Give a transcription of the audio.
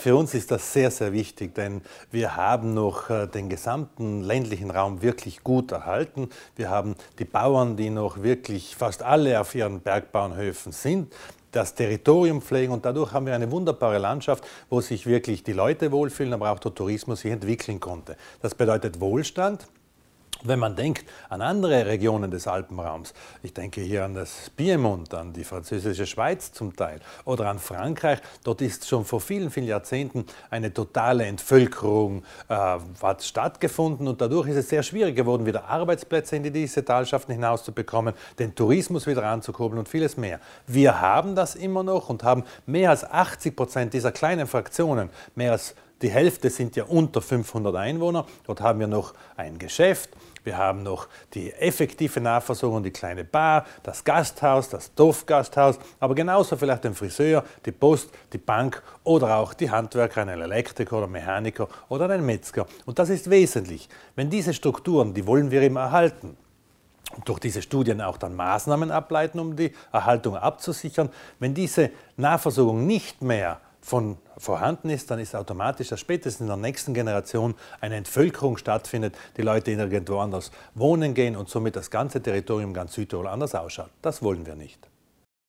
für uns ist das sehr, sehr wichtig, denn wir haben noch den gesamten ländlichen Raum wirklich gut erhalten. Wir haben die Bauern, die noch wirklich fast alle auf ihren Bergbauernhöfen sind, das Territorium pflegen und dadurch haben wir eine wunderbare Landschaft, wo sich wirklich die Leute wohlfühlen, aber auch der Tourismus sich entwickeln konnte. Das bedeutet Wohlstand. Wenn man denkt an andere Regionen des Alpenraums, ich denke hier an das Piemont, an die französische Schweiz zum Teil oder an Frankreich, dort ist schon vor vielen, vielen Jahrzehnten eine totale Entvölkerung hat stattgefunden und dadurch ist es sehr schwierig geworden, wieder Arbeitsplätze in diese Talschaften hinauszubekommen, den Tourismus wieder anzukurbeln und vieles mehr. Wir haben das immer noch und haben mehr als 80% dieser kleinen Fraktionen, mehr als die Hälfte sind ja unter 500 Einwohner. Dort haben wir noch ein Geschäft, wir haben noch die effektive Nahversorgung, die kleine Bar, das Gasthaus, das Dorfgasthaus, aber genauso vielleicht den Friseur, die Post, die Bank oder auch die Handwerker, einen Elektriker oder Mechaniker oder einen Metzger. Und das ist wesentlich. Wenn diese Strukturen, die wollen wir immer erhalten, und durch diese Studien auch dann Maßnahmen ableiten, um die Erhaltung abzusichern, wenn diese Nahversorgung nicht mehr vorhanden ist, dann ist automatisch, dass spätestens in der nächsten Generation eine Entvölkerung stattfindet, die Leute irgendwo anders wohnen gehen und somit das ganze Territorium ganz Südtirol anders ausschaut. Das wollen wir nicht.